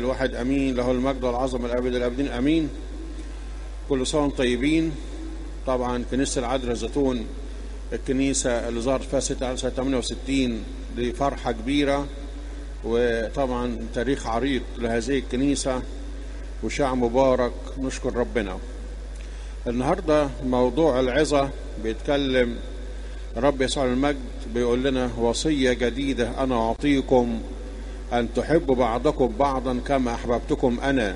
الواحد امين، له المجد والعظمه الابد الابدين امين. كل سنه وانتم طيبين. طبعا كنيسه العذراء الزيتون، الكنيسه اللي ظهرت فيها 6 سنه 68 دي فرحه كبيره، وطبعا تاريخ عريق لهذه الكنيسه وشعب مبارك نشكر ربنا. النهارده موضوع العظه بيتكلم رب يسوع المجد، بيقول لنا وصيه جديده انا اعطيكم أن تحبوا بعضكم بعضا كما أحببتكم أنا.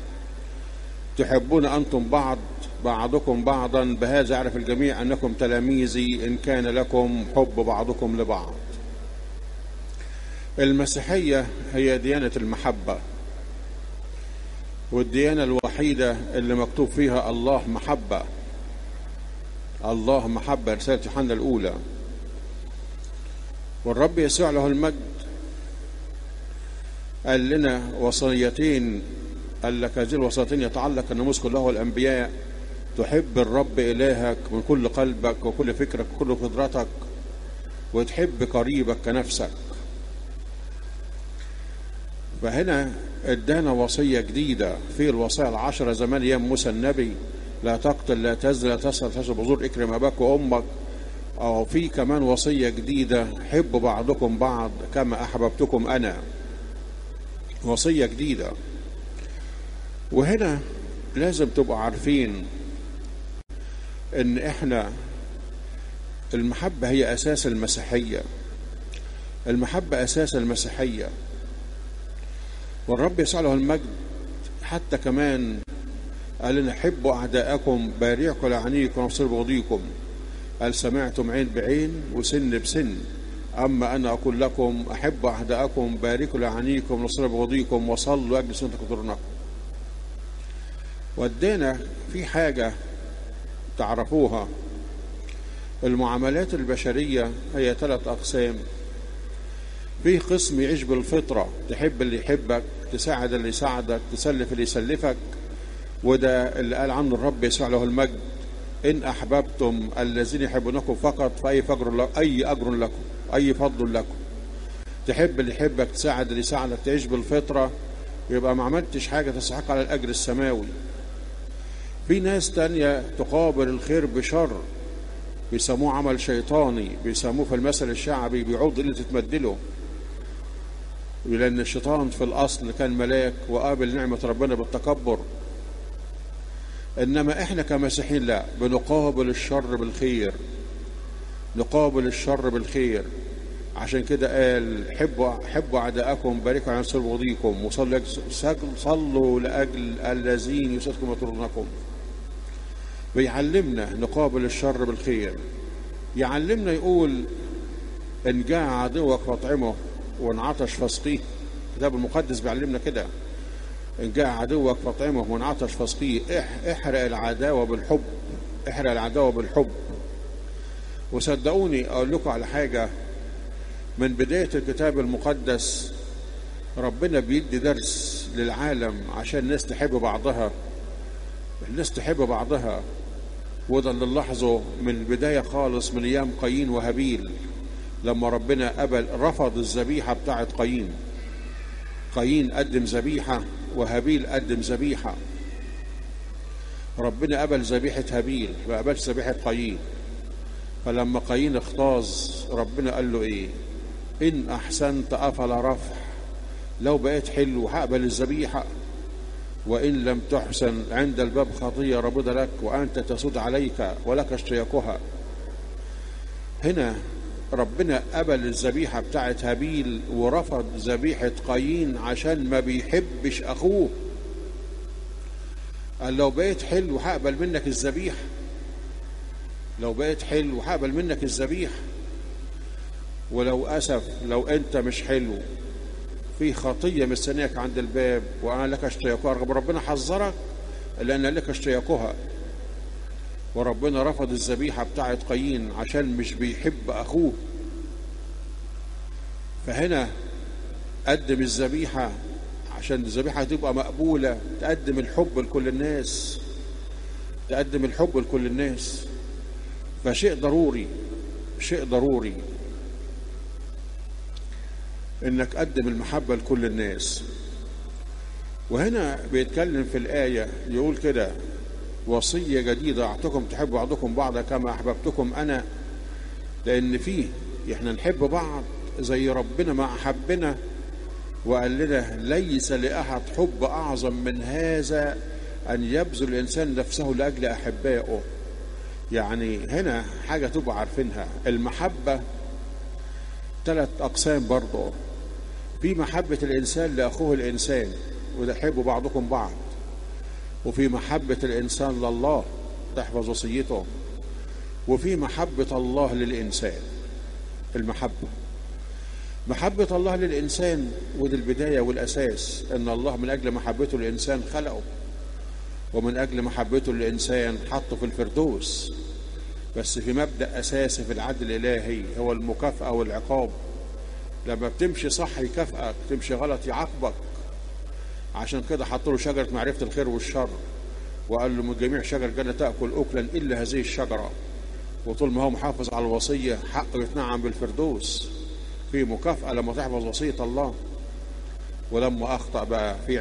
تحبون أنتم بعضكم بعضا، بهذا يعرف الجميع أنكم تلاميذي إن كان لكم حب بعضكم لبعض. المسيحية هي ديانة المحبة، والديانة الوحيدة اللي مكتوب فيها الله محبة. الله محبة، رسالة يوحنا الأولى. والرب يسوع له المجد قال لنا وصيتين، قال لك هذه الوصيتين يتعلق الناموس كله والأنبياء: تحب الرب إلهك من كل قلبك وكل فكرك وكل قدرتك، وتحب قريبك كنفسك. فهنا ادانا وصية جديدة في الوصايا العشرة زمان أيام موسى النبي: لا تقتل، لا تزني، لا تسرق، لا تشرب بذور، اكرم أباك وأمك. أو في كمان وصية جديدة: حبوا بعضكم بعض كما أحببتكم أنا. وصية جديدة. وهنا لازم تبقوا عارفين ان احنا المحبة هي اساس المسيحية. المحبة اساس المسيحية. والرب يسوع له المجد حتى كمان قال لنا: حبوا اعداءكم، باركوا لعنيكم، وابصروا بغضيكم. قال: سمعتم عين بعين وسن بسن، أما أنا أقول لكم أحبوا أعداءكم، باركوا لعنيكم، نصروا بغضيكم، وصلوا أجل سنة قدرنكم. ودينا في حاجة تعرفوها: المعاملات البشرية هي 3 أقسام. في قسم يعيش بالفطرة، تحب اللي يحبك، تساعد اللي يساعدك، تسلف اللي يسلفك. وده اللي قال عنه الرب يسوع له المجد: إن أحببتم الذين يحبونكم فقط فأي أجر لكم، أي فضل لكم. تحب اللي يحبك، تساعد اللي يساعدك، تعيش بالفطرة، يبقى ما عملتش حاجة تستحق على الأجر السماوي. في ناس تانية تقابل الخير بشر، بيسموه عمل شيطاني، بيسموه في المثل الشعبي بيعود اللي تتمدله، لأن الشيطان في الأصل كان ملاك وقابل نعمة ربنا بالتكبر. إنما إحنا كمسيحيين لا، بنقابل الشر بالخير، نقابل الشر بالخير. عشان كده قال: حبوا أعداءكم، باركوا على نصر بغضيكم، وصلوا لأجل الذين يسعدكم ويطردونكم. بيعلمنا نقابل الشر بالخير. يعلمنا يقول: إن جاع عدوك فاطعمه، وإن عطش فاسقيه. الكتاب المقدس بيعلمنا كده: إن جاع عدوك فاطعمه، وإن عطش فاسقيه. احرق العداوة بالحب، احرق العداوة بالحب. وصدقوني أقول لكم على حاجة: من بداية الكتاب المقدس ربنا بيدي درس للعالم عشان الناس تحب بعضها، الناس تحب بعضها. وده اللي نلاحظه من البداية خالص، من أيام قايين وهابيل، لما ربنا رفض الذبيحة بتاعت قايين. قايين قدم ذبيحة وهابيل قدم ذبيحة. ربنا قبل ذبيحة هابيل، ما قبلش ذبيحة قايين. فلما قايين اختاظ، ربنا قال له ايه؟ إن أحسنت أفلا رفع، لو بقيت حلو هقبل الذبيحة، وإن لم تحسن عند الباب خطية ربنا لك، وأنت تسود عليك ولك اشتياقها. هنا ربنا قبل الذبيحة بتاعت هابيل ورفض ذبيحة قايين عشان ما بيحبش أخوه. قال: لو بقيت حلو هقبل منك الذبيحة، لو بقيت حلو هقبل منك الذبيحة. ولو أسف لو أنت مش حلو، في خطية مستنيك عند الباب، وأنا لك اشتياقها. ربنا حذرك لأن لك اشتياقها. وربنا رفض الذبيحة بتاعت قايين عشان مش بيحب أخوه. فهنا قدم الذبيحة عشان الذبيحة تبقى مقبولة، تقدم الحب لكل الناس، تقدم الحب لكل الناس. فشيء ضروري، شيء ضروري انك قدم المحبة لكل الناس. وهنا بيتكلم في الآية يقول كده: وصية جديدة أعطيكم تحبوا بعضكم بعضا كما أحببتكم أنا. لأن فيه إحنا نحب بعض زي ربنا ما أحبنا، وقال لنا: ليس لأحد حب أعظم من هذا أن يبذل الإنسان نفسه لأجل أحبائه. يعني هنا حاجة تبقى عارفينها، المحبة 3 أقسام برضه. في محبة الإنسان لأخوه الإنسان، وده حبوا بعضكم بعض. وفي محبة الإنسان لله، تحفظ وصيته. وفي محبة الله للإنسان. محبة الله للإنسان، ودي البداية والأساس، إن الله من أجل محبته للإنسان خلقه، ومن أجل محبته للإنسان حطه في الفردوس. بس في مبدأ أساسي في العدل الإلهي هو المكافأة والعقاب. لما بتمشي صح يكافئك، تمشي غلط يعاقبك. عشان كده حط له شجرة معرفة الخير والشر، وقال له: من جميع شجر الجنة تأكل أكلا إلا هذه الشجرة. وطول ما هو محافظ على الوصية حقه يتنعم بالفردوس. في مكافأة لما تحفظ وصية الله، ولما أخطأ بقى في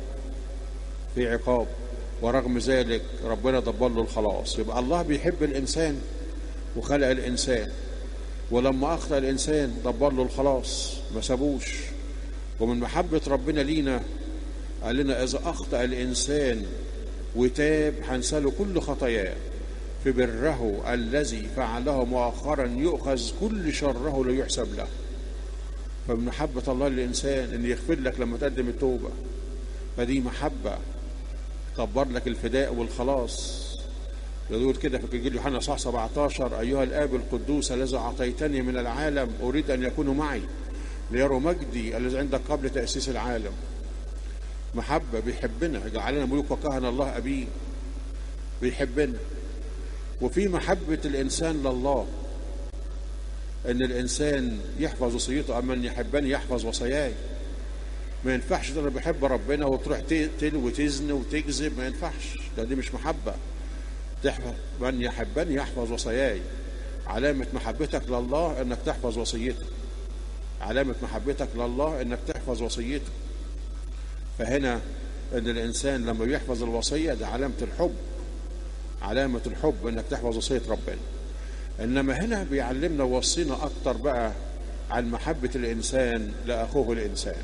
عقاب. ورغم ذلك ربنا دبر له الخلاص. يبقى الله بيحب الإنسان وخلق الإنسان، ولما أخطأ الإنسان دبر له الخلاص، ما سابوش. ومن محبة ربنا لينا قال لنا: إذا أخطأ الإنسان وتاب هنساله كل خطاياه، في بره الذي فعله مؤخرا يؤخذ كل شره ليحسب له. فمن محبة الله للإنسان إن يغفر لك لما تقدم التوبة، فدي محبة. دبر لك الفداء والخلاص. يقول كده في إنجيل يوحنا صح 17: أيها الآب القدوس الذي أعطيتني من العالم أريد أن يكونوا معي ليروا مجدي الذي عندك قبل تأسيس العالم. محبة، بيحبنا، جعلنا ملوك وكهنة الله أبيه، بيحبنا. وفي محبة الإنسان لله، إن الإنسان يحفظ وصيته. أما من يحبني يحفظ وصاياي. ما ينفعش تقول أنا بحب ربنا وتروح تقتل وتزن وتكذب، ما ينفعش. دي مش محبة. تحفظ من يحبني يحفظ وصاياي. علامة محبتك لله إنك تحفظ وصيته. علامة محبتك لله إنك تحفظ وصيته. فهنا إن الإنسان لما يحفظ الوصية ده علامة الحب. علامة الحب إنك تحفظ وصية ربنا. إنما هنا بيعلمنا ووصينا أكتر بقى عن محبة الإنسان لأخوه الإنسان.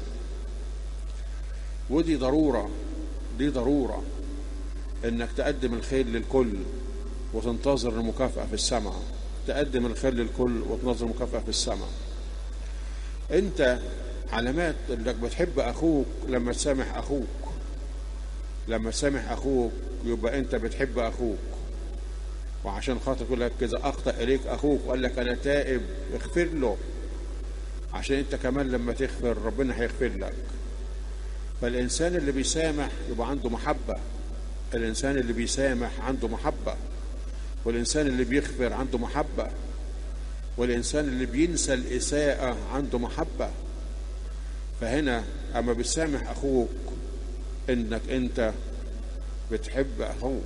ودي ضرورة، دي ضرورة إنك تقدم الخير للكل وتنتظر المكافأة في السماء. تقدم الخير للكل وتنتظر المكافأة في السماء. أنت علامات إنك بتحب أخوك لما تسامح أخوك. لما تسامح أخوك يبقى أنت بتحب أخوك. وعشان خاطر يقول لك كذا: أخطأ إليك أخوك وقال لك أنا تائب، اغفر له. عشان أنت كمان لما تغفر ربنا هيغفر لك. فالإنسان اللي بيسامح يبقى عنده محبة. الإنسان اللي بيسامح عنده محبة. والإنسان اللي بيغفر عنده محبة. والإنسان اللي بينسى الإساءة عنده محبة. فهنا أما بتسامح أخوك إنك أنت بتحب أخوك.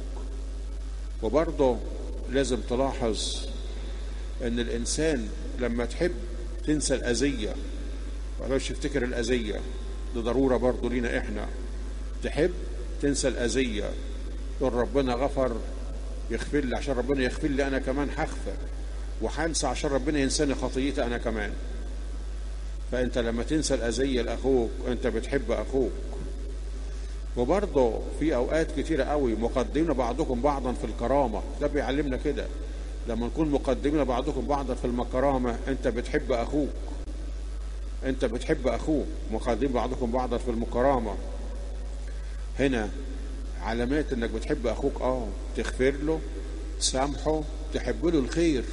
وبرضه لازم تلاحظ إن الإنسان لما تحب تنسى الأذية. وعلاش تفتكر الأذية، ده ضرورة برضه لينا إحنا. تحب تنسى الأذية. تقول ربنا غفر يغفر لي، عشان ربنا يغفر لي أنا كمان هغفر وهنسى عشان ربنا ينساني خطيتي أنا كمان. فأنت لما تنسى الأذية لأخوك أنت بتحب أخوك. وبرضه في أوقات كتيرة قوي مقدمين بعضكم بعضا في الكرامة. ده بيعلمنا كده، لما نكون مقدمين بعضكم بعضا في الكرامة أنت بتحب أخوك. أنت بتحب أخوك. مقدمين بعضكم بعضا في الكرامة. هنا علامات إنك بتحب أخوك. تغفر له، تسامحه، تحب له الخير.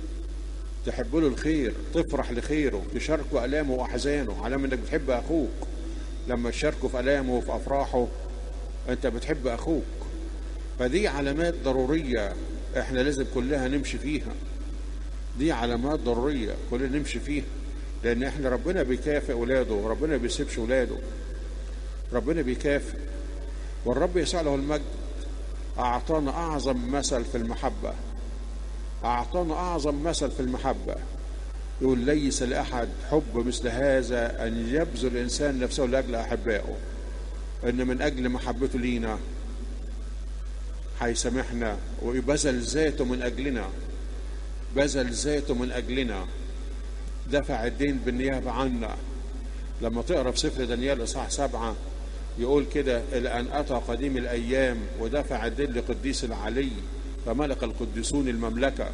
تحب له الخير، تفرح لخيره، تشاركه آلامه وأحزانه. علامة إنك بتحب أخوك لما تشاركه في آلامه وفي أفراحه أنت بتحب أخوك. فدي علامات ضرورية إحنا لازم كلها نمشي فيها. دي علامات ضرورية كلنا نمشي فيها، لأن إحنا ربنا بيكافئ ولاده. ربنا بيسيبش ولاده، ربنا بيكافئ. والرب يسوع له المجد أعطانا أعظم مثل في المحبة. أعطانا أعظم مثل في المحبة. يقول: ليس لأحد حب مثل هذا أن يبذل الإنسان نفسه لأجل أحبائه. ان من اجل محبته لينا هيسامحنا ويبذل ذاته من اجلنا، بذل ذاته من اجلنا، دفع الدين بالنيابه عنا. لما تقرا في سفر دانيال اصحاح 7 يقول كده: الى ان اتى قديم الايام ودفع الدين لقديس العلي فملك القديسون المملكه.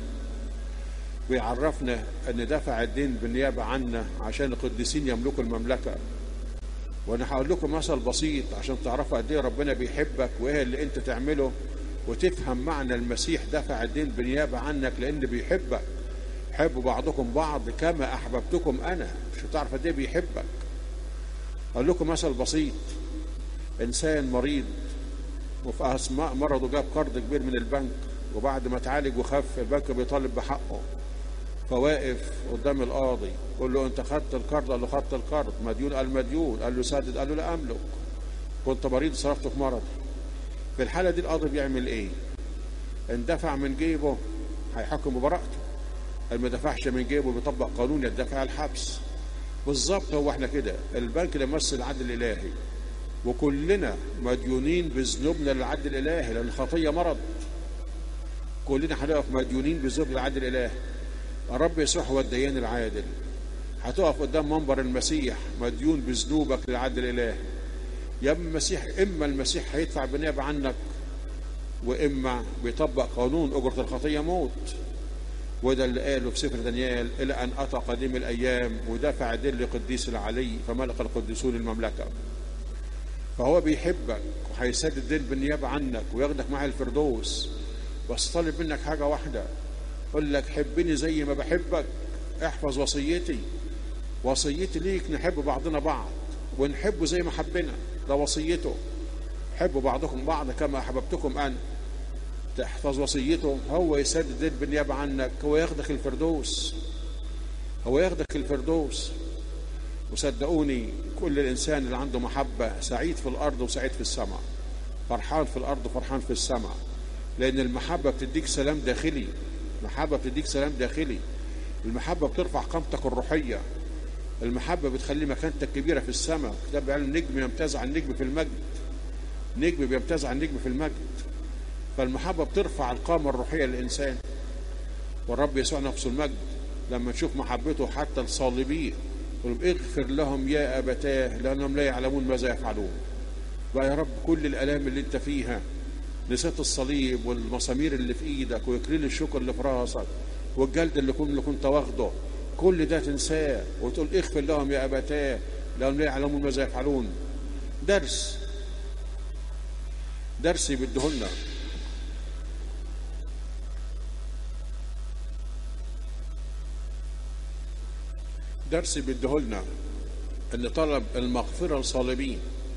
بيعرفنا ان دفع الدين بالنيابه عنا عشان القديسين يملكوا المملكه. وانا هقول لكم مثل بسيط عشان تعرفوا قد ايه ربنا بيحبك وايه اللي انت تعمله، وتفهم معنى المسيح دفع الدين بالنيابه عنك، لان بيحبك. حبوا بعضكم بعض كما احببتكم انا. مش هتعرف قد ايه بيحبك. اقول لكم مثل بسيط: انسان مريض وفي اثناء مرضه جاب قرض كبير من البنك، وبعد ما اتعالج وخف البنك بيطالب بحقه، فواقف قدام القاضي يقول له: انت خدت القرض؟ قال له: خدت القرض. مديون؟ قال مديون. قال له: سدد؟ قال له: لا املك، كنت مريض صرفته في مرضي. في الحاله دي القاضي بيعمل ايه؟ ان دفع من جيبه هيحكم ببراءته، ان ما دفعش من جيبه بيطبق قانون يدفع الحبس. بالظبط هو احنا كده. البنك ده يمثل العدل الالهي، وكلنا مديونين بذنوبنا للعدل الالهي، لان الخطيه مرض. كلنا هنقف مديونين بذنوب للعدل الالهي. الرب يسوع هو الديان العادل. هتقف قدام منبر المسيح مديون بذنوبك للعدل الالهي. يا اما المسيح هيدفع بالنيابه عنك، واما بيطبق قانون اجره الخطيه موت. وده اللي قاله في سفر دانيال: الى ان اتى قديم الايام ودفع الدين لقديس العلي فملك القديسون المملكه. فهو بيحبك وهيسدد الدين بالنيابه عنك وياخدك معاه الفردوس، بس طالب منك حاجه واحده: يقول لك حبني زي ما بحبك، احفظ وصيتي. وصيتي ليك نحب بعضنا بعض ونحبه زي ما حبنا، ده وصيته. حبوا بعضكم بعض كما احببتكم انا. تحفظ وصيته، هو يسدد الدين بالنيابه عنك، هو ياخدك الفردوس، هو ياخدك الفردوس. وصدقوني كل الانسان اللي عنده محبه سعيد في الارض وسعيد في السماء، فرحان في الارض وفرحان في السماء، لان المحبه بتديك سلام داخلي. المحبه بتديك سلام داخلي. المحبه بترفع قامتك الروحيه. المحبه بتخلي مكانتك كبيره في السماء. كتاب بيقول: نجم يمتاز عن نجم في المجد. نجم بيمتاز عن نجم في المجد. فالمحبه بترفع القامه الروحيه للانسان. والرب يسوع نفسه المجد لما نشوف محبته حتى الصالبين يقول: اغفر لهم يا ابتاه لانهم لا يعلمون ماذا يفعلون. بقى يا رب كل الالام اللي انت فيها، نسيت الصليب والمسامير اللي في ايدك واكليل الشوك اللي في راسك والجلد اللي كنت واخده، كل ده تنساه وتقول: اغفر لهم يا ابتاه لانهم لا يعلمون ماذا يفعلون. درس يبدهولنا. درس بيديهولنا ان طلب المغفره للصالبين.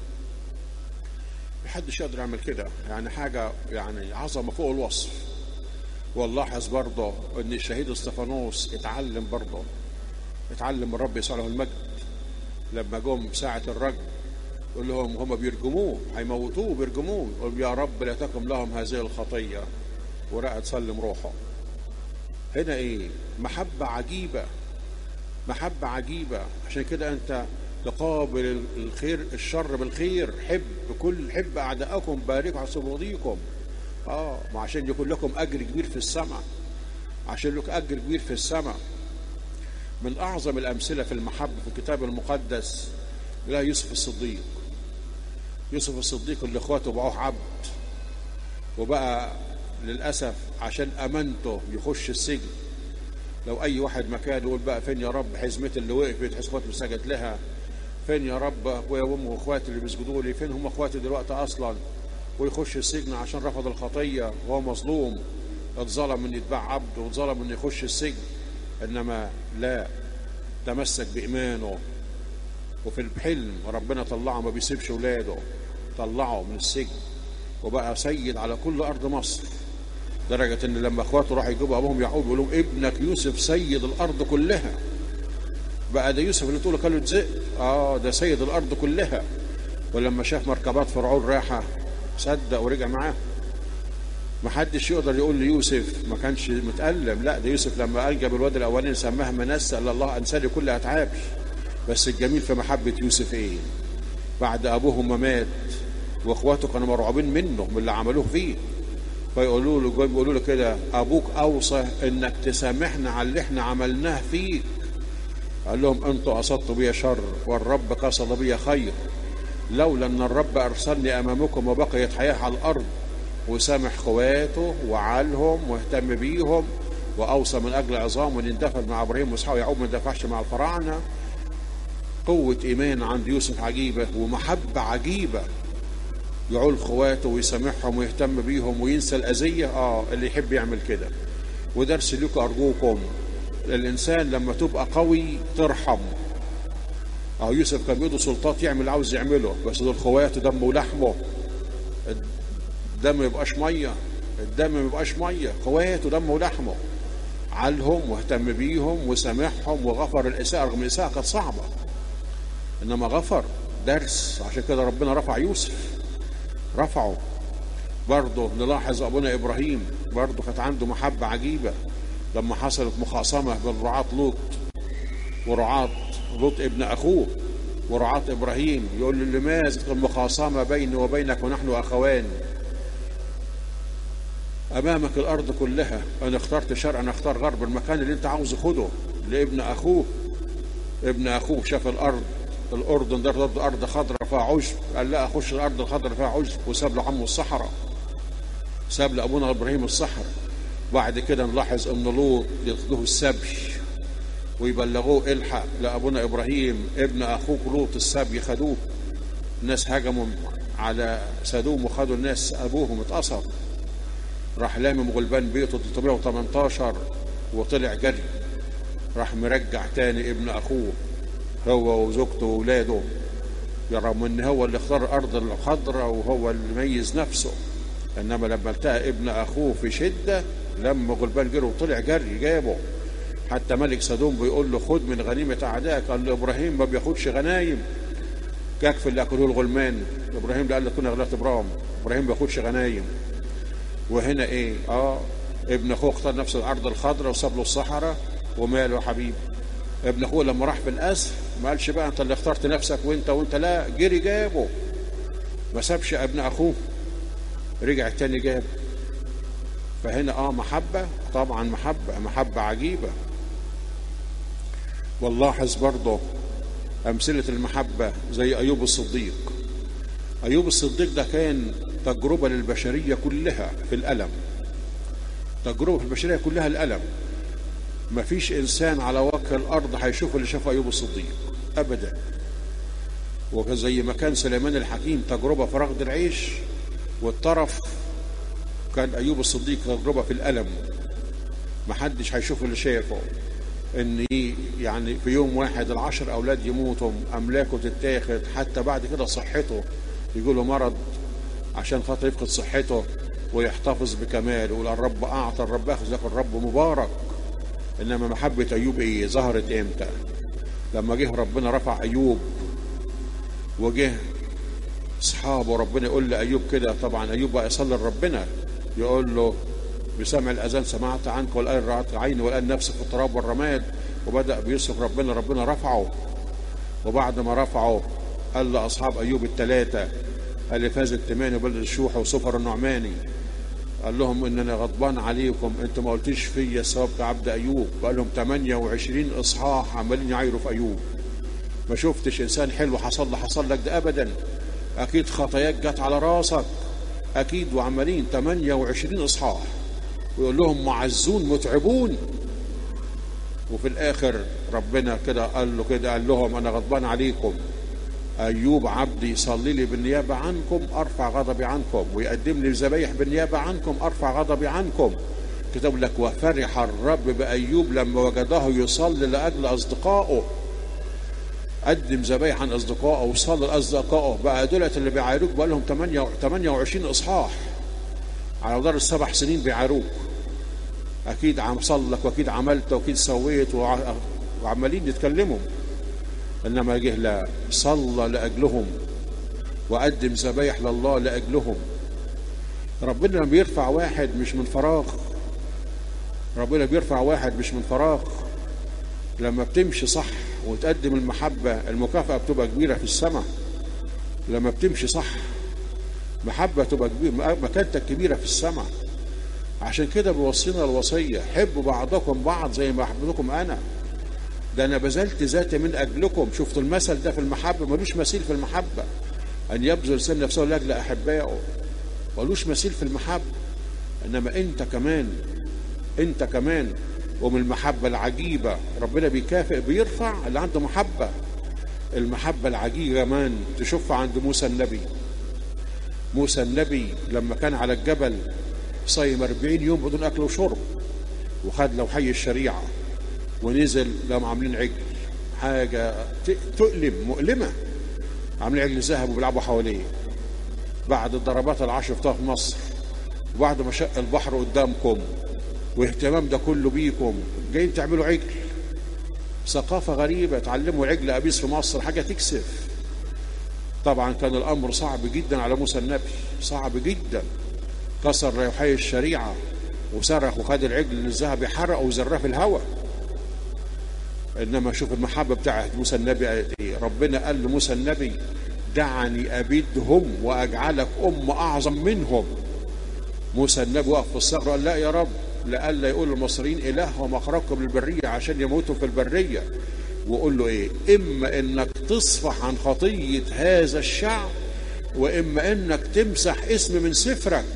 محدش يقدر يعمل كده، يعني حاجه يعني عظمه فوق الوصف. ونلاحظ برضه ان الشهيد استفانوس اتعلم من الرب يسوع له المجد. لما جم ساعه الرجم يقول لهم، هم بيرجموه هيموتوه بيرجموه، يقول: يا رب لا تكن لهم هذه الخطيه، ورقد سلم روحه. هنا ايه؟ محبه عجيبه، محبة عجيبة. عشان كده أنت تقابل الشر بالخير. حب أعداءكم، باركوا على صبغضيكم. ما عشان يكون لكم أجر كبير في السماء. عشان لك أجر كبير في السماء. من أعظم الأمثلة في المحبة في الكتاب المقدس لا يوسف الصديق. يوسف الصديق اللي إخواته باعوه عبد، وبقى للأسف عشان أمانته يخش السجن. لو اي واحد مكانه يقول: بقى فين يا رب حزمتي اللي وقفت، اخواتي سجد لها؟ فين يا رب ابويا وامي واخواتي اللي بيسجدوا لي؟ فين هم اخواتي دلوقتي اصلا؟ ويخش السجن عشان رفض الخطيه وهو مظلوم، اتظلم ان يتباع عبد واتظلم ان يخش السجن. انما لا، تمسك بايمانه، وفي الحلم ربنا طلعه، ما بيسيبش ولاده، طلعه من السجن وبقى سيد على كل ارض مصر. درجة ان لما اخواته راحوا يجيبوا ابوهم يعقوب يقول لهم: ابنك يوسف سيد الارض كلها. بقى ده يوسف اللي تقولوا كانوا اتزق، ده سيد الارض كلها. ولما شاف مركبات فرعون رايحه صدق ورجع معاه. ما حدش يقدر يقول ليوسف ما كانش متألم. لا، ده يوسف لما انجب الواد الاولاني سماها منسى، قال الله انساني كل اتعابي. بس الجميل في محبه يوسف ايه؟ بعد ابوهم ما مات، واخواته كانوا مرعوبين منه من اللي عملوه فيه، بيقولوا له كده ابوك اوصى انك تسامحنا على اللي احنا عملناه فيك. قال لهم انتوا قصدتوا بي شر والرب قصد بي خير، لولا ان الرب ارسلني امامكم وبقيت حياه على الارض، وسامح اخواته وعالهم واهتم بيهم، واوصى من اجل عظام ان يندفن مع ابراهيم واسحاق ويعقوب ما يندفعش مع الفراعنه. قوه ايمان عند يوسف عجيبه ومحبه عجيبه، يعول اخواته ويسامحهم ويهتم بيهم وينسى الاذيه. اللي يحب يعمل كده. ودرس لكم ارجوكم، الانسان لما تبقى قوي ترحم. يوسف كان بيده سلطات يعمل عاوز يعمله، بس دول اخواته دمه ولحمه، الدم ما يبقاش ميه، الدم ما يبقاش ميه، اخواته دمه ولحمه، عالهم واهتم بيهم وسامحهم وغفر الاساءه، رغم الاساءه كانت صعبه انما غفر. درس. عشان كده ربنا رفع يوسف، رفعه. برضه نلاحظ ابونا ابراهيم برضه كانت عنده محبه عجيبه لما حصلت مخاصمه بين رعاة لوط ورعاة لوط ابن اخوه ورعاة ابراهيم. يقول له لماذا المخاصمه بيني وبينك ونحن اخوان؟ امامك الارض كلها، انا اخترت شرق انا اختار غرب، المكان اللي انت عاوزه خده لابن اخوه. ابن اخوه شاف الارض الاردن ده ارض خضراء فيها عشب، قال لا اخش الارض الخضراء فيها عشب، وساب له عمه الصحراء، ساب لابونا ابراهيم الصحراء. بعد كده نلاحظ ان لوط ياخذوه السبي ويبلغوه الحق لابونا ابراهيم ابن اخوك لوط السبي خدوه. الناس هجموا على سدوم وخدوا الناس ابوهم اتأثر، راح لامم غلبان بيته 318 وطلع جري، راح مرجع تاني ابن اخوه هو وزوجته واولاده، رغم ان هو اللي اختار الارض الخضراء وهو اللي ميز نفسه، انما لما التقى ابن اخوه في شده لما غلبان جري وطلع جري جابه. حتى ملك سدوم بيقول له خد من غنيمه اعدائك، قال له ابراهيم ما بياخدش غنايم، يكفي اللي اكلوه الغلمان. ابراهيم قال له كنا غلات ابراهيم، ابراهيم ما بياخدش غنايم. وهنا ايه؟ ابن اخوه اختار نفس الارض الخضراء وساب له الصحراء، وماله يا حبيبي؟ ابن اخوه لما راح في الاسر ما قالش بقى انت اللي اخترت نفسك وانت لا، جري جابه، ما سابش ابن اخوه، رجع التاني جابه. فهنا محبه، طبعا محبه عجيبه. واللاحظ برضه امثله المحبه زي ايوب الصديق. ايوب الصديق ده كان تجربه للبشريه كلها في الالم، تجربه في البشريه كلها الالم. ما فيش انسان على وجه الارض هيشوف اللي شافه ايوب الصديق ابدا. وزي ما كان سليمان الحكيم تجربه في رغد العيش والطرف، كان ايوب الصديق تجربه في الالم. ما حدش هيشوف اللي شافه، ان يعني في يوم واحد 10 اولاد يموتوا، املاكه تتاخد، حتى بعد كده صحته يقولوا مرض عشان خاطر يفقد صحته ويحتفظ بكماله، يقول الرب اعطى الرب اخذ، لكن الرب مبارك. انما محبه ايوب ايه؟ ظهرت امتى؟ لما جه ربنا رفع ايوب، وجه اصحابه ربنا يقول لايوب كده، طبعا ايوب بقى يصلي لربنا يقول له بسمع الاذان سمعت عنك والان رأت عيني والان نفسي في التراب والرماد، وبدا بيصرخ ربنا رفعه. وبعد ما رفعه قال لاصحاب ايوب الثلاثه، قال لفاز التماني وبلد الشوحه وصفر النعماني، قال لهم ان انا غضبان عليكم، انتوا ما قلتيش فيا الثواب كعبد ايوب. قال لهم 28 اصحاح عمالين يعايروا في ايوب، ما شفتش انسان حلو حصل لك ده ابدا، اكيد خطاياك جت على راسك اكيد، وعمالين 28 اصحاح ويقول لهم معزون متعبون. وفي الاخر ربنا كده قال لهم انا غضبان عليكم، ايوب عبدي يصلي لي بالنيابه عنكم ارفع غضبي عنكم، ويقدم لي ذبايح بالنيابه عنكم ارفع غضبي عنكم. كتب لك وفرح الرب بايوب لما وجده يصلي لاجل اصدقائه، قدم ذبايح عن اصدقائه وصلى لاصدقائه. بقى دولت اللي بيعايروك بقى لهم 28 اصحاح على مدار ال7 سنين بيعاروك، اكيد صلى لك واكيد عملت واكيد سويت وعمالين يتكلموا. انما جه لا، صلى لاجلهم وقدم ذبايح لله لاجلهم. ربنا لما بيرفع واحد مش من فراغ، ربنا بيرفع واحد مش من فراغ. لما بتمشي صح وتقدم المحبه المكافاه بتبقى كبيره في السماء. لما بتمشي صح محبة تبقى مكانتك كبيرة في السماء. عشان كده بيوصينا الوصية: حبوا بعضكم بعض زي ما أحببكم أنا، ده أنا بذلت ذاتي من أجلكم. شفتوا المثل ده في المحبة؟ ملوش مثيل في المحبة، أن يبذل الإنسان نفسه لأجل أحبائه، ملوش مثيل في المحبة. إنما أنت كمان ومن المحبة العجيبة ربنا بيكافئ بيرفع اللي عنده محبة. المحبة العجيبة كمان تشوفها عند موسى النبي لما كان على الجبل صايم 40 يوم بدون أكل وشرب، وخد لوحي الشريعة ونزل لهم عاملين عجل، حاجة مؤلمة، عاملين عجل ذهب وبيلعبوا حواليه بعد الضربات العشر بتاعت في مصر، وبعد ما شق البحر قدامكم واهتمام ده كله بيكم جايين تعملوا عجل. ثقافة غريبة، تعلموا عجل أبيس في مصر، حاجة تكسف. طبعا كان الأمر صعب جدا على موسى النبي، صعب جدا. كسر لوحي الشريعة وصرخ وخد العجل الذهب يحرق وزراه في الهواء. إنما شوف المحبة بتاعت موسى النبي قالت إيه. ربنا قال لموسى النبي: دعني أبيدهم وأجعلك أعظم منهم. موسى النبي وقف في الصخرة قال: لا يا رب، لألا يقول المصريين إلههم أخرجكم البرية عشان يموتوا في البرية. وقول له إيه؟ إما إنك تصفح عن خطية هذا الشعب، وإما إنك تمسح اسم من سفرك.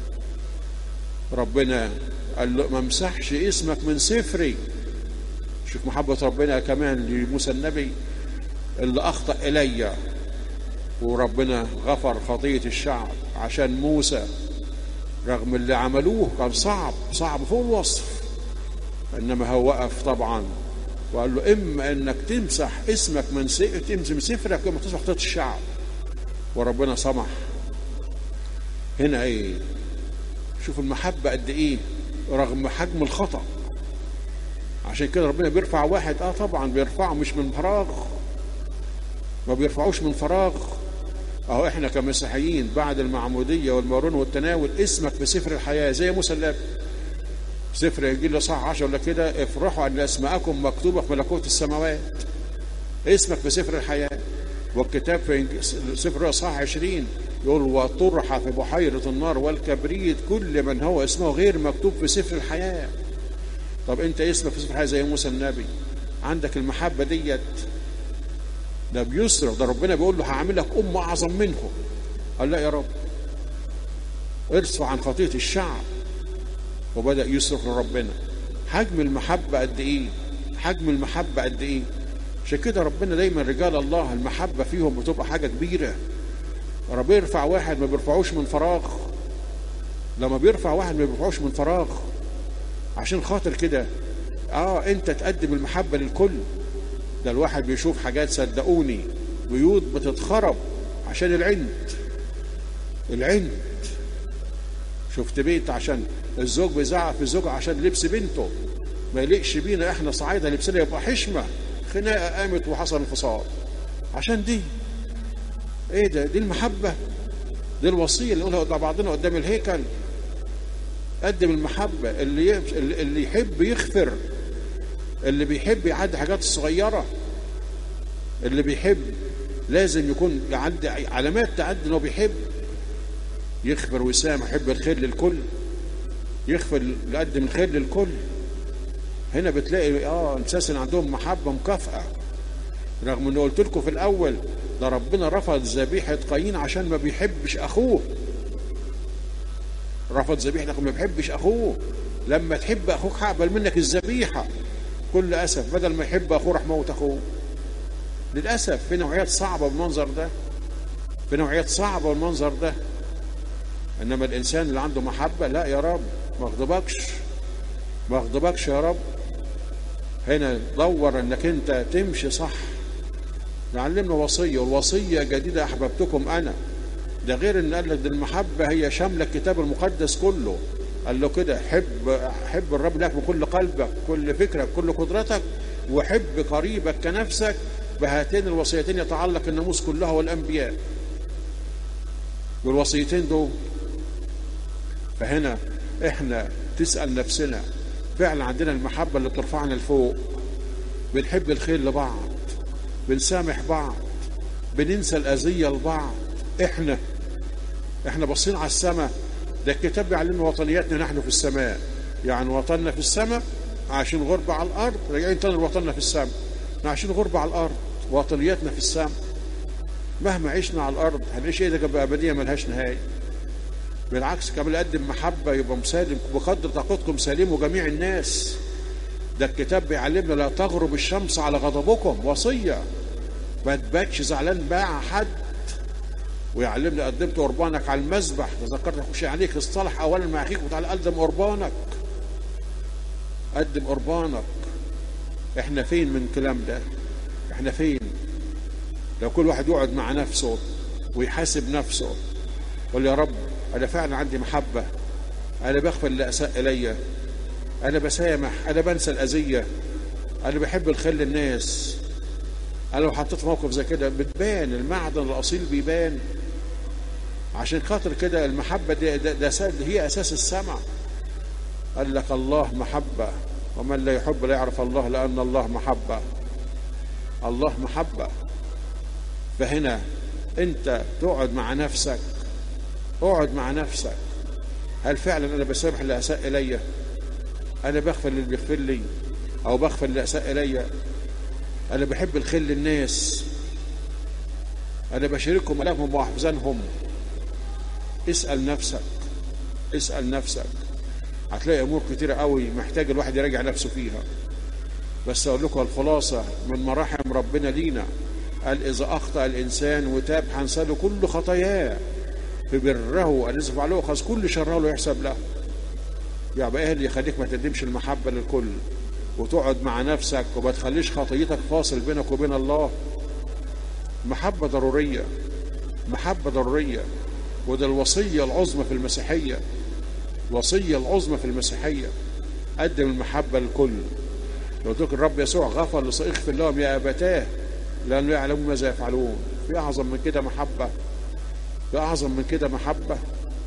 ربنا قال له: ما امسحش اسمك من سفري. شوف محبة ربنا كمان لموسى النبي اللي أخطأ إلي، وربنا غفر خطية الشعب عشان موسى، رغم اللي عملوه كان صعب فوق الوصف. إنما هو وقف طبعا وقال له: إما إنك تمسح اسمك تمسح سفرك، إما تمسح خطية الشعب. وربنا سمح. هنا إيه؟ شوف المحبة قد إيه رغم حجم الخطأ. عشان كده ربنا بيرفع واحد، طبعا بيرفعه مش من فراغ، ما بيرفعوش من فراغ. اهو احنا كمسيحيين بعد المعمودية والمارون والتناول اسمك في سفر الحياة زي موسى النبي. سفر انجيل صح 10 ولا كده: افرحوا ان اسماءكم مكتوبة في ملكوت السماوات. اسمك في سفر الحياة. والكتاب في سفر صح 20 يقول: وطرح في بحيرة النار والكبريت كل من هو اسمه غير مكتوب في سفر الحياة. طب انت اسمك في سفر الحياة زي موسى النبي، عندك المحبة ديت، ده بيصرخ، ده ربنا بيقول له: هعملك أعظم منهم. قال: لا يا رب، ارفع عن خطية الشعب. وبدأ يصرخ لربنا. حجم المحبة قد ايه، حجم المحبة قد ايه. عشان كده ربنا دايما رجال الله المحبة فيهم بتبقى حاجة كبيرة. ربنا يرفع واحد ما بيرفعوش من فراغ. لما بيرفع واحد ما بيرفعوش من فراغ، عشان خاطر كده انت تقدم المحبة للكل. ده الواحد بيشوف حاجات، صدقوني، بيوت بتتخرب عشان العند. شفت بيت عشان الزوج بيزعق في الزوجة عشان لبس بنته ما يليقش بينا، احنا صعيدة لبسنا يبقى حشمة، خناقة قامت وحصل انفصال عشان دي. ايه ده؟ دي المحبة؟ دي الوصية اللي نقولها قدام بعضنا قدام الهيكل. قدم المحبة. اللي يحب يغفر، اللي بيحب يعدي حاجات الصغيرة، اللي بيحب لازم يكون يعدي علامات تعدي انه بيحب، يغفر ويسامح، يحب الخير للكل، يغفر يقدم الخير للكل. هنا بتلاقي اساسا عندهم محبة مكافأة. رغم انه قلت لكم في الاول ده ربنا رفض ذبيحة قايين عشان ما بيحبش اخوه. رفض ذبيحة ما بيحبش اخوه. لما تحب اخوك هقبل منك الذبيحة. كل اسف بدل ما يحب اخوه راح موت اخوه. للاسف في نوعيات صعبة بالمنظر ده، في نوعيات صعبة بالمنظر ده. انما الانسان اللي عنده محبة: لا يا رب، ما اغضبكش يا رب. هنا دور انك انت تمشي صح. نعلمنا وصية، والوصية جديدة احببتكم انا. ده غير ان قال لك المحبة هي شاملة الكتاب المقدس كله. قال له كده: حب الرب لك بكل قلبك، كل فكرك، كل قدرتك، وحب قريبك كنفسك. بهاتين الوصيتين يتعلق الناموس كلها والانبياء. والوصيتين دول. فهنا احنا تسأل نفسنا: فعلا عندنا المحبة اللي بترفعنا لفوق؟ بنحب الخير لبعض، بنسامح بعض، بننسى الأذية لبعض. احنا باصين على السماء. ده الكتاب بيعلمنا وطنياتنا نحن في السماء، يعني وطننا في السماء، عايشين غربة على الأرض، راجعين تاني لوطننا في السماء. عايشين غربة على الأرض، وطنياتنا في السماء. مهما عشنا على الأرض هنعيش إيه؟ ده أبدية ملهاش نهاية. بالعكس كمان قدم محبة يبقى مسالم، بقدر طاقتكم سالموا جميع الناس. ده الكتاب بيعلمنا لا تغرب الشمس على غضبكم، وصية. ما تباتش زعلان مع حد. ويعلمنا قدمت قربانك على المذبح، تذكرت خش عليك اصطلح اولا مع اخيك وتعالى قدم قربانك. قدم قربانك. احنا فين من الكلام ده؟ احنا فين؟ لو كل واحد يقعد مع نفسه ويحاسب نفسه، يقول يا رب انا فعلا عندي محبة، انا بغفر اللي اساء الي، انا بسامح، انا بنسى الاذية، انا بحب الخير للناس. انا لو حطيت في موقف زي كده بتبان المعدن الاصيل بيبان. عشان خاطر كده المحبة ده هي اساس السمع. قال لك الله محبة، ومن لا يحب لا يعرف الله، لان الله محبة. الله محبة. فهنا انت تقعد مع نفسك، اقعد مع نفسك. هل فعلا انا بسامح اللي اساء الي؟ انا بغفر اللي بيغفر لي، او بغفر اللي اساء الي؟ انا بحب الخير للناس، انا بشاركهم الامهم واحزانهم. اسال نفسك، اسال نفسك. هتلاقي امور كتيره قوي محتاج الواحد يراجع نفسه فيها. بس اقول لكم الخلاصه من مراحم ربنا لينا، قال اذا اخطا الانسان وتاب هنساله كل خطاياه، في بره ان يصف عليه خذ كل شره له يحسب له. يعني ايه اللي يخليك ما تقدمش المحبه للكل وتقعد مع نفسك وما تخليش خطيتك فاصل بينك وبين الله؟ محبه ضروريه، محبه ضروريه. وده الوصيه العظمى في المسيحيه، الوصيه العظمى في المسيحيه. قدم المحبه للكل. لو تقول الرب يسوع غفر اغفر لهم يا ابتاه لانه يعلمون ماذا يفعلون. في اعظم من كده محبه؟ في اعظم من كده محبه؟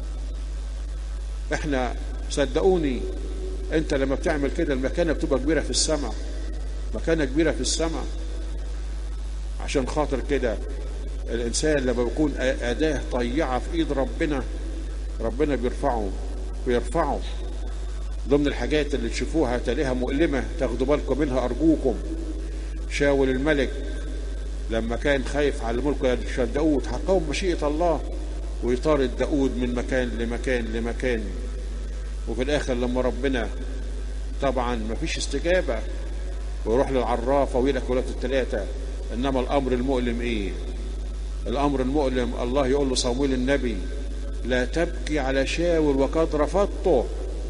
احنا صدقوني انت لما بتعمل كده المكانه بتبقى كبيره في السماء، مكانه كبيره في السماء. عشان خاطر كده الانسان لما بيكون اداه طيعه في ايد ربنا، ربنا بيرفعه. ضمن الحاجات اللي تشوفوها تلاقيها مؤلمه تاخدوا بالكم منها ارجوكم. شاول الملك لما كان خايف على ملكه عشان داود هقاوم مشيئه الله ويطارد داود من مكان لمكان لمكان. وفي الاخر لما ربنا طبعا ما فيش استجابه ويروح للعرافه ويلك ولاد الثلاثه. انما الامر المؤلم ايه؟ الامر المؤلم الله يقول له صمويل النبي لا تبكي على شاول وقد رفضته.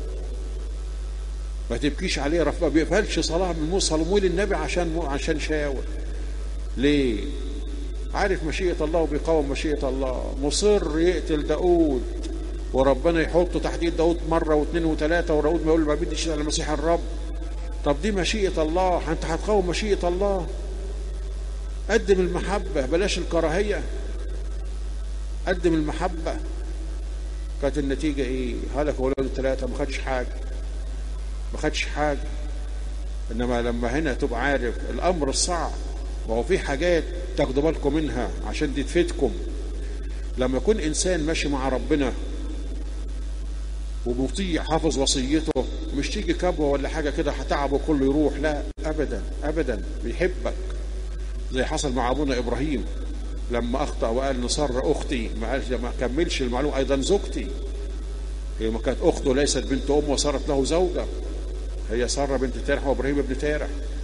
ما تبكيش عليه، ما بيقبلش صلاه من صمويل النبي عشان شاول. ليه؟ عارف مشيئه الله وبيقاوم مشيئه الله، مصر يقتل داود وربنا يحطه تحت ايد داود مره واثنين وثلاثه، وداود ما يقول ما بديش على مسيح الرب. طب دي مشيئه الله، انت هتقاوم مشيئه الله؟ قدم المحبه بلاش الكراهيه، قدم المحبه. كانت النتيجه ايه؟ هلك ولاد الثلاثه ما خدش حاجه. انما لما هنا تبقى عارف الامر الصعب، وهو في حاجات تاخدوا بالكم منها عشان دي تفيدكم. لما يكون انسان ماشي مع ربنا ومطيع حافظ وصيته، مش تيجي كبوه ولا حاجه كده هتعبه كله يروح، لا ابدا ابدا، بيحبك. زي حصل مع ابونا ابراهيم لما اخطا وقال نصر اختي، ما كملش المعلومه ايضا زوجتي. هي ما كانت اخته ليست بنت ام وصارت له زوجه، هي ساره بنت تارح وابراهيم ابن تارح.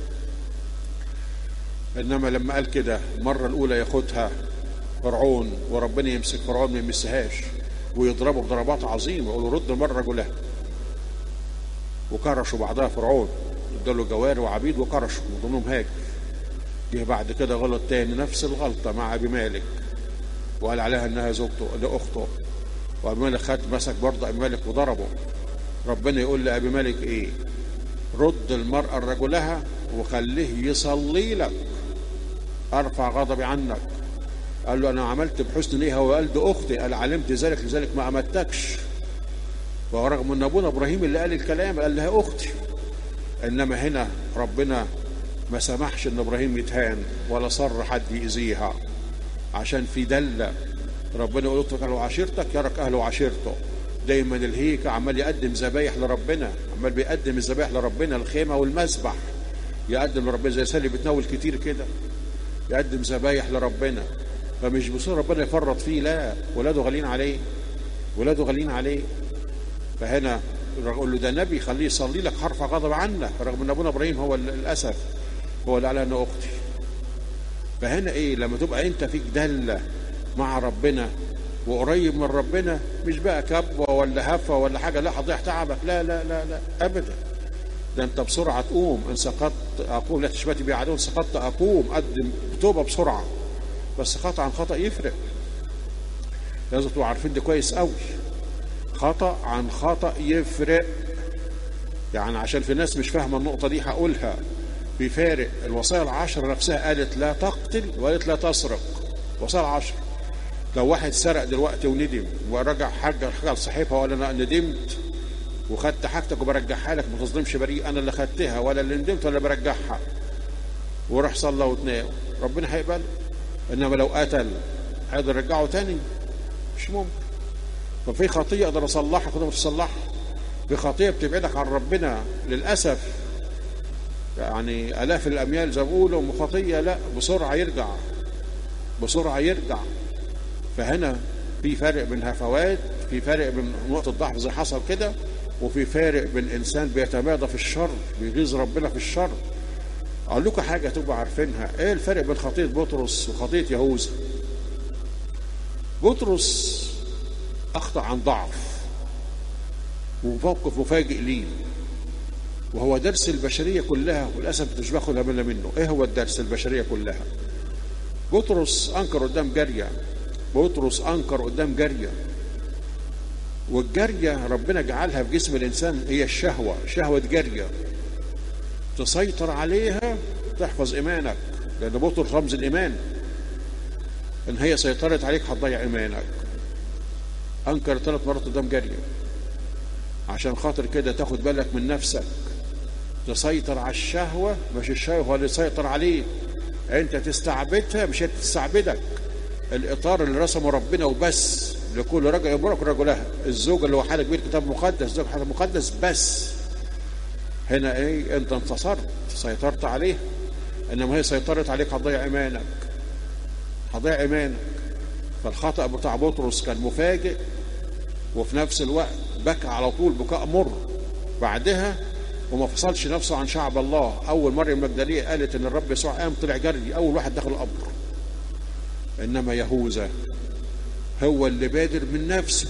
انما لما قال كده المره الاولى ياخدها فرعون وربنا يمسك فرعون ما يمسهاش ويضربه بضربات عظيمه، يقول له رد مره رجلها. وكرشوا بعدها فرعون، اداله جواري وعبيد وكرشوا من ضمنهم هاجر. جه بعد كده غلط تاني نفس الغلطه مع ابي مالك وقال عليها انها زوجته لاخته، وابي مالك خد مسك برضه ابي مالك وضربه. ربنا يقول لابي مالك ايه؟ رد المراه لرجلها وخليه يصلي لك ارفع غضبي عنك. قال له انا عملت بحسن نيه، هو قال ده اختي، قال علمت ذلك لذلك ما امتكش. ورغم ان ابونا ابراهيم اللي قال الكلام قال لها اختي. انما هنا ربنا ما سمحش ان ابراهيم يتهان ولا صر حد يأذيها عشان في دلة ربنا يقول اترك اهله وعشيرتك يرك اهله وعشيرته. دايما الهيكل عمال يقدم ذبايح لربنا، عمال بيقدم الذبايح لربنا، الخيمة والمسبح يقدم لربنا زي سالي بتناول كتير كده، يقدم ذبايح لربنا. فمش بصير ربنا يفرط فيه، لا، ولاده غالين عليه، ولاده غالين عليه. فهنا يقول له ده نبي خليه يصلي لك هرفع غضب عنك، رغم ان ابونا ابراهيم هو للاسف هو اللي قال انا اختي. فهنا ايه؟ لما تبقى انت فيك دله مع ربنا وقريب من ربنا، مش بقى كبوه ولا هفه ولا حاجه لا هتضيع تعبك، لا لا لا لا ابدا. ده انت بسرعه تقوم، ان سقطت اقوم لا تشمتي بي عدو، سقطت اقوم، قدم توبه بسرعه. بس خطأ عن خطأ يفرق، لازم تبقوا عارفين ده كويس قوي. خطأ عن خطأ يفرق. يعني عشان في ناس مش فاهمه النقطه دي هقولها، بيفارق. الوصايا العشر نفسها قالت لا تقتل وقالت لا تسرق، وصايا العشر. لو واحد سرق دلوقتي وندم ورجع حاجه لصاحبها ولا انا ندمت وخدت حاجتك وبرجعها لك، ما تظلمش بريء، انا اللي خدتها ولا اللي ندمت ولا برجعها، وراح صلى وتناول، ربنا هيقبل. انما لو قتل هيقدر يرجعه تاني؟ مش ممكن. ففي خطيه اقدر اصلحها كده مش اصلحها، في خطيه بتبعدك عن ربنا للاسف، يعني الاف الاميال زي ما بيقولوا، خطيه لا بسرعه يرجع، بسرعه يرجع. فهنا في فرق بين هفوات، في فرق بين نقطه ضعف زي حصل كده، وفي فارق بين انسان بيتمادى في الشر بيغيظ ربنا في الشر. اقول لكم حاجه تبقوا عارفينها، ايه الفرق بين خطيه بطرس وخطيه يهوذا؟ بطرس اخطا عن ضعف وموقف مفاجئ ليه، وهو درس البشريه كلها، وللاسف مش باخدها منه. ايه هو الدرس البشريه كلها؟ بطرس انكر قدام جاريه، بطرس انكر قدام جاريه، والجاريه ربنا جعلها في جسم الانسان هي الشهوه، شهوه جاريه تسيطر عليها تحفظ ايمانك، لان بطرس رمز الايمان. ان هي سيطرت عليك هتضيع ايمانك. انكر 3 مرات قدام جاريه، عشان خاطر كده تاخد بالك من نفسك، تسيطر على الشهوه، مش الشهوه اللي تسيطر عليك، انت تستعبدها مش هي تستعبدك. الاطار اللي رسمه ربنا وبس لكل رجل يبارك رجلها، الزوج اللي هو حالك بيه الكتاب المقدس، زوج حالك مقدس بس. هنا ايه؟ انت انتصرت، سيطرت عليها. انما هي سيطرت عليك هتضيع ايمانك، هتضيع ايمانك. فالخطأ بتاع بطرس كان مفاجئ، وفي نفس الوقت بكى على طول بكاء مر بعدها، وما فصلش نفسه عن شعب الله. اول مرة المجدلية قالت ان الرب يسوع قام طلع جري، اول واحد دخل القبر. انما يهوذا هو اللي بادر من نفسه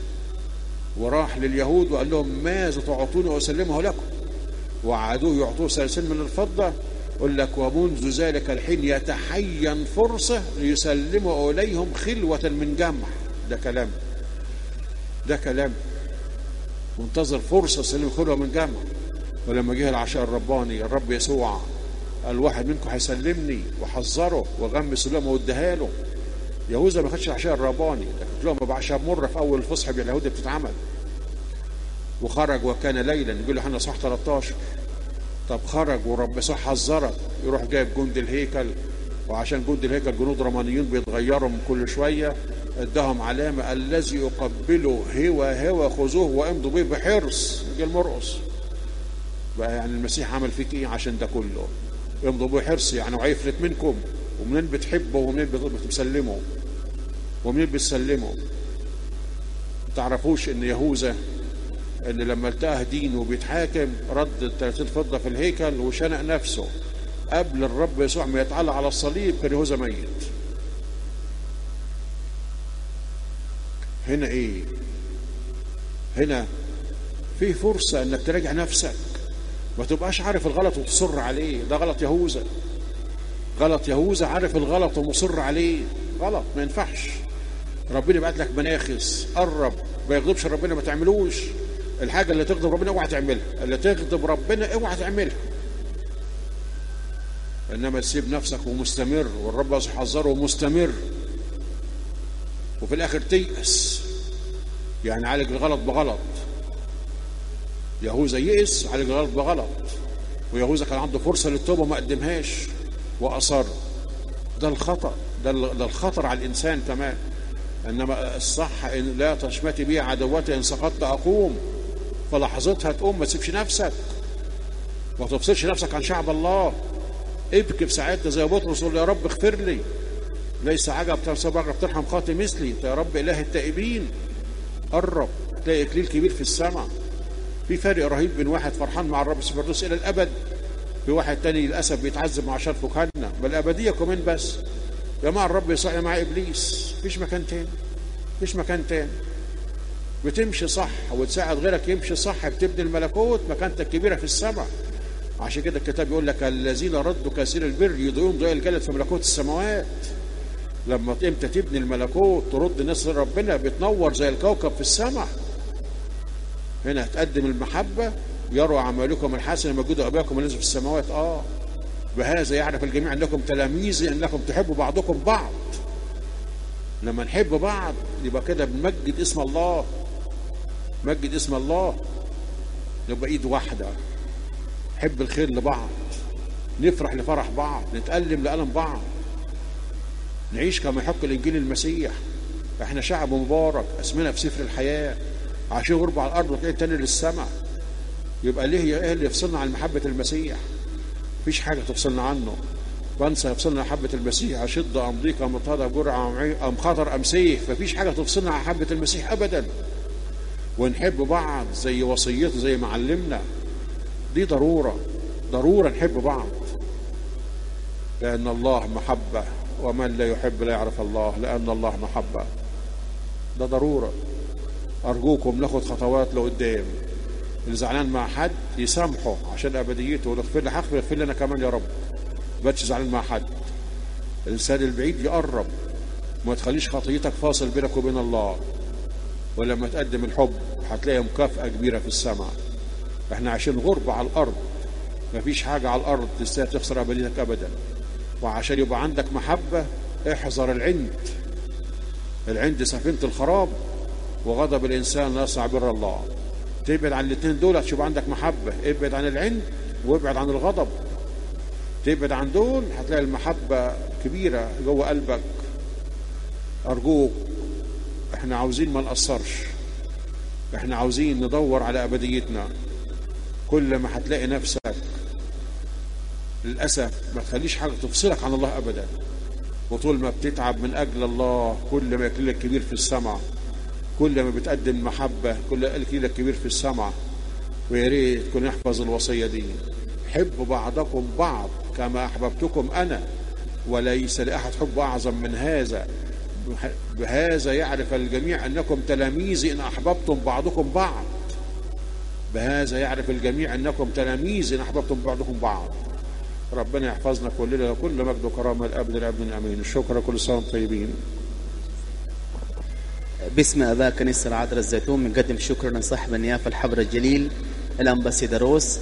وراح لليهود وقال لهم ماذا تعطوني واسلمه لكم؟ وعادوه يعطوه سلسل من الفضة. يقول لك ومنذ ذلك الحين يتحين فرصة ليسلموا إليهم خلوة من جمع. ده كلام، ده كلام، منتظر فرصة يسلم خلوة من جمع. ولما جه العشاء الرباني الرب يسوع قال واحد منكم هيسلمني، وحذره وغمس لهم واداها له. يهوذا ما خدش العشاء الرباني، لكن لهم بعشاء مرة في أول الفصحى باليهود بتتعمل. وخرج وكان ليلا، يقول له احنا صح 13. طب خرج ورب يسوع حذرك، يروح جايب جند الهيكل، وعشان جند الهيكل جنود رومانيين بيتغيروا كل شويه، اداهم علامه الذي يقبله هو خذوه وامضوا به بحرص. يجي المرقص بقى، يعني المسيح عمل فيك ايه عشان ده كله؟ امضوا به حرص، يعني وعيفلت منكم، ومنين بتحبه ومنين بتسلمه ومنين بتسلمه. تعرفوش ان يهوذا ان لما التقى دين وبيتحاكم رد 30 فضة في الهيكل وشنق نفسه قبل الرب يسوع ما يتعلق على الصليب، كان يهوذا ميت. هنا ايه؟ هنا في فرصة انك تراجع نفسك، ما تبقاش عارف الغلط وتصر عليه. ده غلط يهوذا، غلط يهوذا، عارف الغلط ومصر عليه، غلط ما ينفعش. ربنا يبعت لك مناخس، قرب، ما يغضبش ربنا ما تعملوش. الحاجة اللي تغضب ربنا اوعى تعملها، اللي تغضب ربنا اوعى تعملها. انما تسيب نفسك ومستمر، والرب يحذره ومستمر، وفي الاخر تيأس. يعني عالج الغلط بغلط. يهوذا يئس، عالج الغلط بغلط. ويهوذا كان عنده فرصة للتوبة وما قدمهاش وأصر. ده الخطأ، ده الخطر على الإنسان كمان. إنما الصح إن لا تشمتي بي عدوتي، إن سقطت أقوم، فلحظتها تقوم. ما تسيبش نفسك وما تفصلش نفسك عن شعب الله. ابكي في ساعتها زي بطرس، قول يا رب اغفر لي، ليس عجب ترحم خاطئ مثلي. يا رب إله التائبين، قرب تلاقي إكليل كبير في السماء. في فرق رهيب بين واحد فرحان مع الرب في الفردوس إلى الأبد، في واحد تاني للأسف بيتعذب مع شر فكهنة. بل الأبدية كمان بس. يا جماعة الرب يصعد مع إبليس، مفيش مكان تاني، مفيش مكان تاني. بتمشي صح وتساعد غيرك يمشي صح، بتبني الملكوت، مكانتك كبيرة في السماء. عشان كده الكتاب يقول لك الذين ردوا كثير البر يضيعون ضياء الجلد في ملكوت السماوات. لما امتى تبني الملكوت ترد الناس لربنا، بتنور زي الكوكب في السماء. هنا هتقدم المحبة، يروا أعمالكم الحسنة مجد أباكم الذي في السماوات. بهذا يعرف الجميع أنكم تلاميذي، أنكم تحبوا بعضكم بعض. لما نحب بعض يبقى كده بنمجد اسم الله، مجد اسم الله. نبقى ايد واحدة، نحب الخير لبعض، نفرح لفرح بعض، نتألم لألم بعض، نعيش كما يحق الإنجيل المسيح. احنا شعب مبارك، اسمنا في سفر الحياة، عايشين غربة على الأرض وتلاقي تاني للسماء. يبقى ليه ايه اللي يفصلنا عن محبة المسيح؟ مفيش حاجة تفصلنا عنه. وانسى يفصلنا محبة المسيح، أشد أم ضيق أم اضطهاد أم جرعة أم خطر أم سيف. مفيش حاجة تفصلنا عن محبة المسيح أبدا. ونحب بعض زي وصيته، زي ما علمنا. دي ضرورة، ضرورة نحب بعض، لأن الله محبة، ومن لا يحب لا يعرف الله، لأن الله محبة. ده ضرورة. أرجوكم ناخد خطوات لقدام. اللي زعلان مع حد يسامحه عشان أبديته، واغفر لي حقي واغفر لي أنا كمان يا رب. ما تبقاش زعلان مع حد. الإنسان البعيد يقرب، ما تخليش خطيتك فاصل بينك وبين الله. ولما تقدم الحب هتلاقي مكافأة كبيرة في السماء. احنا عايشين غربة على الأرض، مفيش حاجة على الأرض تستطيع تخسر أبديتك أبدا. وعشان يبقى عندك محبة احذر العند. العند سفينة الخراب، وغضب الإنسان لا يصنع بر الله. تبعد عن الاثنين دول عشان يبقى عندك محبة. ابعد عن العند وابعد عن الغضب. تبعد عن دول هتلاقي المحبة كبيرة جوه قلبك. أرجوك، احنا عاوزين ما نقصرش، احنا عاوزين ندور على أبديتنا. كل ما هتلاقي نفسك للأسف ما تخليش حاجة تفصلك عن الله أبدا. وطول ما بتتعب من أجل الله كل ما يكليلك كبير في السماء. كل ما بتقدم محبة كل ما يكليلك كبير في السماء. ويا ريت كن نحفظ الوصية دي. حبوا بعضكم بعض كما أحببتكم أنا، وليس لأحد حب أعظم من هذا. بهذا يعرف الجميع أنكم تلاميذي إن أحببتم بعضكم بعض. بهذا يعرف الجميع أنكم تلاميذي إن أحببتم بعضكم بعض. ربنا يحفظنا كلنا، وكل مجد وكرامة الأبد الأبد آمين. الشكر، كل سنة وانتم طيبين. باسم آباء كنيسة العذراء الزيتون بنقدم شكرا لصاحب النيافة الحبر الجليل الأنبا سيداروس